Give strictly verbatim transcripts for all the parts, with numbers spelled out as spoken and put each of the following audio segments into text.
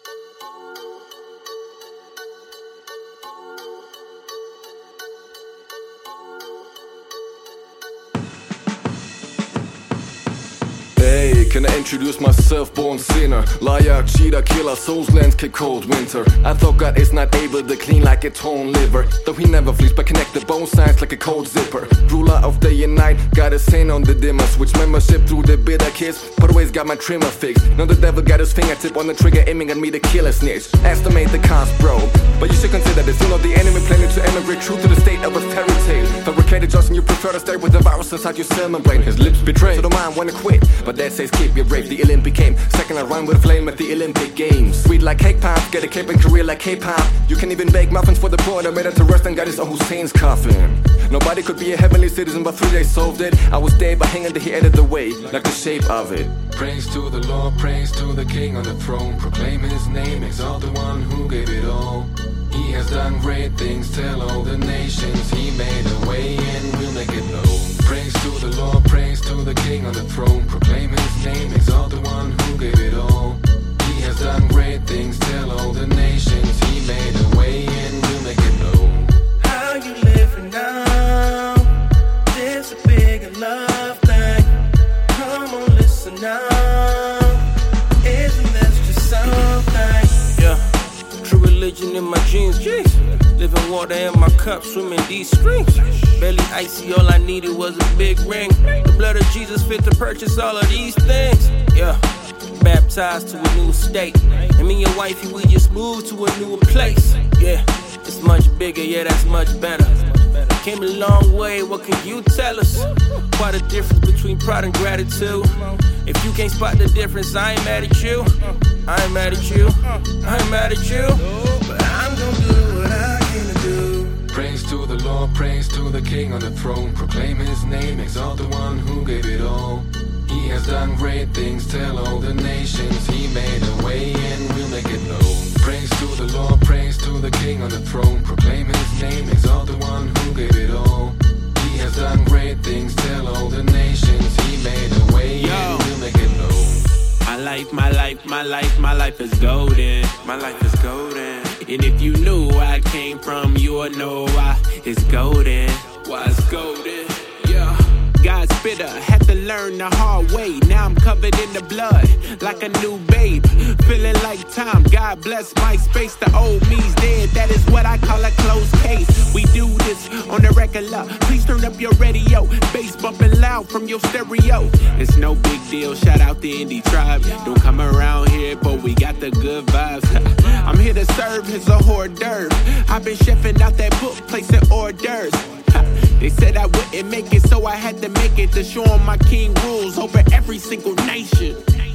Hey, can I introduce myself, born sinner? Liar, cheater, killer, souls landscape, cold winter. I thought God is not able to clean like a torn liver, though he never flees but connect the bone sides like a cold zipper. Ruler of day and night, got his hand on the dimmer. Switch membership through the bitter kiss, but always got my trimmer fixed. Now the devil got his fingertip on the trigger, aiming at me to kill a snitch. Estimate the cost, bro, but you should consider this. You know the enemy planning to emigrate true to the state of a fairy tale. Fabricated just and you prefer to stay with the virus inside your cell membrane. His lips betray, so the mind wanna quit, but that says keep your brave. The Olympic came second, I run with a flame at the Olympic Games. Sweet like cake pops, get a cape and career like K-pop. You can even bake muffins for the poor that made it to rest and got his own Hussein's coffin. Nobody could be a heavenly citizen, but three days solved it. I was dead, but hanging that he added the way, like the shape of it. Praise to the Lord, praise to the King on the throne. Proclaim his name, exalt the one who gave it all. He has done great things, tell all the nations. He made a way and we'll make it known. Praise to the Lord, praise to the King on the throne. Proclaim his name, exalt the one who gave it all. He has done great things, tell all the nations. He made a way and we'll make it known. How you living now? This a bigger love thing. Come on, listen now. Isn't this just something? Yeah, true religion in my jeans, jeez. Living water in my cup, swimming these streams. Barely icy, all I needed was a big ring. The blood of Jesus fit to purchase all of these things. Yeah, baptized to a new state. And me and wifey, we just moved to a newer place. Yeah, it's much bigger, yeah, that's much better. Came a long way, what can you tell us? Quite a difference between pride and gratitude. If you can't spot the difference, I ain't mad at you. I ain't mad at you. I ain't mad at you. But I'm gonna do what I can do. Praise to the Lord, praise to the King on the throne. Proclaim his name, exalt the one who gave it all. He has done great things, tell all the nations. He made a way and we'll make it known. Praise to the Lord, praise to the King on the throne. Proclaim his name, exalt the one who gave it all. He has done great things, tell all the nations. He made a way Yo. and we'll make it known. My life, my life, my life, my life is golden. My life is golden. And if you knew where I came from, you would know why it's golden. Why it's golden, yeah. God spitter, had to learn the hard way. Now I'm covered in the blood, like a new babe. Feeling like time, God bless my space. The old me's dead, that is what I call a closed case. We do this on the regular. Please turn up your radio, bass bumping loud from your stereo. It's no big deal, shout out the indie tribe. Don't come around here, but we got the good vibes. I'm here to serve as a hors d'oeuvre. I've been chefing out that book, placing hors d'oeuvres. They said I wouldn't make it, so I had to make it to show them my king rules over every single nation.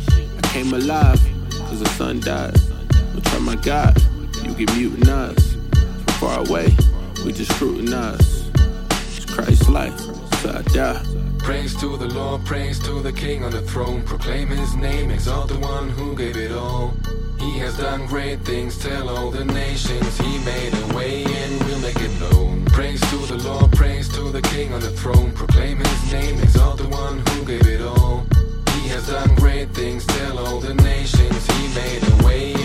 I came alive, cause the sun died. But try my God, you get muting us. From far away, we just scrutinize. It's Christ's life, so I die. Praise to the Lord, praise to the King on the throne. Proclaim his name, exalt the one who gave it all. He has done great things, tell all the nations. He made a way and we'll make it known. Praise to the Lord, praise to the King on the throne. Proclaim his name, exalt the one who gave it all. He has done great things, tell all the nations. He made a way